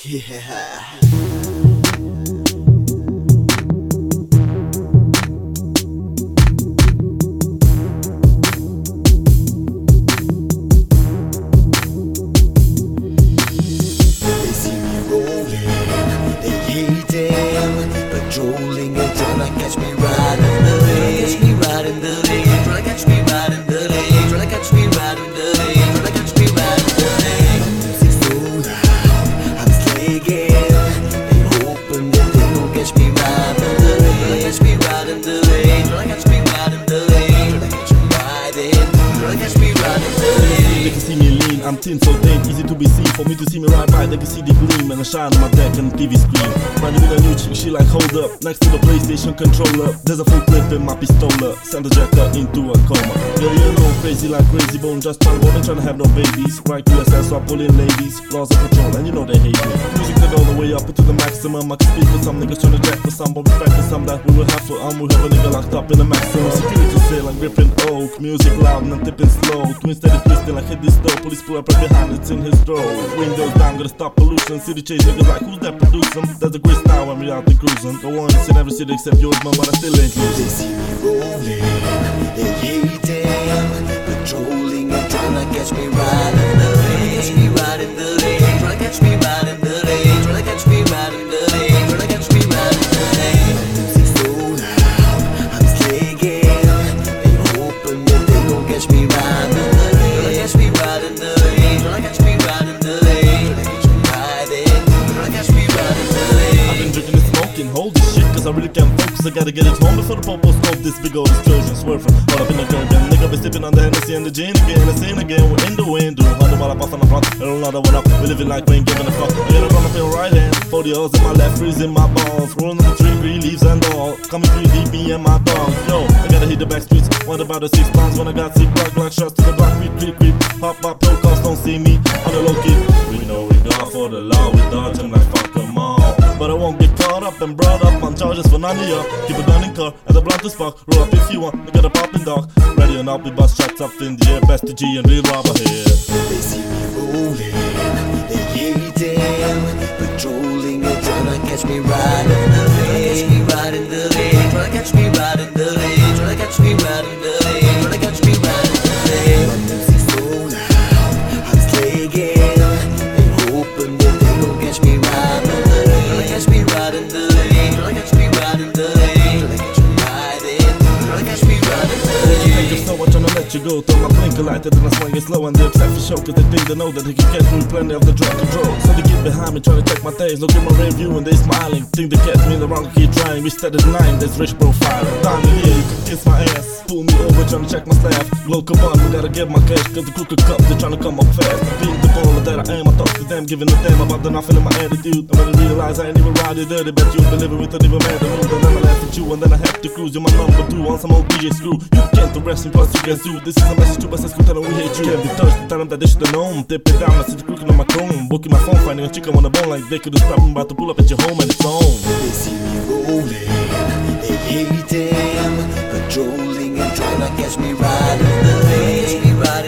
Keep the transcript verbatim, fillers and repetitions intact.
Yeah. Patrolling and trying to catch me riding the lane. Catch me riding the lane. Trying to catch me riding the lane. Trying to catch me riding the lane. Trying to catch me riding the lane. My music's so loud, I'm slagging. They hoping that they gon' catch me riding the lane. Trying to catch me riding the lane. Trying to catch me riding the lane. Trying to catch me riding. Trying to catch me riding the lane. They can see me lean, I'm thin so thin, easy to be seen. For me to see me ride by, they can see the gleam and the shine on my deck and the T V screen. Riding with a new chick, she like hold up, next to the PlayStation controller. There's a full clip in my pistola, send the jacker into a coma. Yeah, you know, crazy like crazy bone, just trying to go, trying to have no babies. Right U S S, so I pull in ladies, laws of control, and you know they hate me. Music that all the way up into the maximum. I can speak with some niggas trying to jack for some, but respect for some that we will have for um, we have a nigga locked up in the maximum. Security sale, I'm gripping oak, music loud and I'm tipping slow. Twin steady twisting like hit this door, police pull up right behind, it's in his throat. Windows down, gotta stop pollution. City chase niggas like who's that producing? That's a great style when we out there cruising. Go on, in every city except yours, man, but I still ain't losing. They see me rolling, they hating, patrolling and trying to catch me riding the lane. Catch me riding the lane, trying to catch me riding the lane, trying to catch me riding the lane, trying to catch me riding the lane. My music's so loud, I'm slagging. They hoping that they gon' catch me riding the lane. Trying to catch me riding the lane, trying to catch me riding the lane, trying to catch me riding, trying to catch me riding the lane. I've been drinking and smoking, hold this shit, cause I really can't focus. I gotta get it home before the popo scope. This big old explosion, swerving all up in the curb. And nigga be sipping on the Hennessy and the gin again. And sin again, we're in the wind. Do hundred while I buff on the front. I don't know that one up. We living like we ain't giving a fuck. I gotta run up in right hand, forty hours in my left, freezing my balls. Rolling on the tree, green leaves and all. Coming through deep, me and my dog. Yo, I gotta hit the back streets. What about the six pounds when I got sick? Black, black shots to the block, creep, creep, creep. Pop, pop, pro cops don't see me on the low key. We know we die for the law, we dodge them like fuck them all. But I won't get caught up and brought up on charges for none of y'all. Keep a gun in car at the blunt to spark. Roll up if you want, I got a poppin' dog. Ready or not, we bust shots up in the air. Best to G and real robber here. They see me rolling, they hating, patrolling and trying to catch me riding the lane. Catch me riding the lane, trying to catch me riding the lane, trying to catch me riding the lane, trying to catch me riding the lane. My music's so loud, I'm slagging. They hoping that they gon' catch me riding the lane. Trying to catch me riding the lane, trying to catch me riding the lane, trying to catch me riding, trying to catch me riding the lane. Just know I'm trying to let you go. Throw my blinker light and I swing it slow and they upset for show. Cause they think they know that they can get through plenty of the drug control. So they get behind me trying to check my things. Look at my review and they smiling. Think they catch me in the wrong, keep trying. We started nine, that's rich profiling. Down the year, you can kiss my ass. Pull me over trying to check my staff. Glow come on, we gotta get my cash. Cause the crooked cups, they trying to come up fast. Being the baller that I am, I talk to them, giving a damn about the nothing in my attitude. And when I realize I ain't even riding dirty, bet you been living with an even mad mood. And then I laugh at you and then I have to cruise. You're my number two on some old D J screw. You can't arrest me, plus you can sue. This is a message to us, let's go tell them we hate you. Can't be thirsty, tell them that they should've known. Dip it down, I see the crooked on my chrome. Booking my phone, finding a chick on the bone. Like they could've stopped me, about to pull up at your home and it's on. They see me rolling, they hating, patrolling and trying to catch me riding the lane. Catch me riding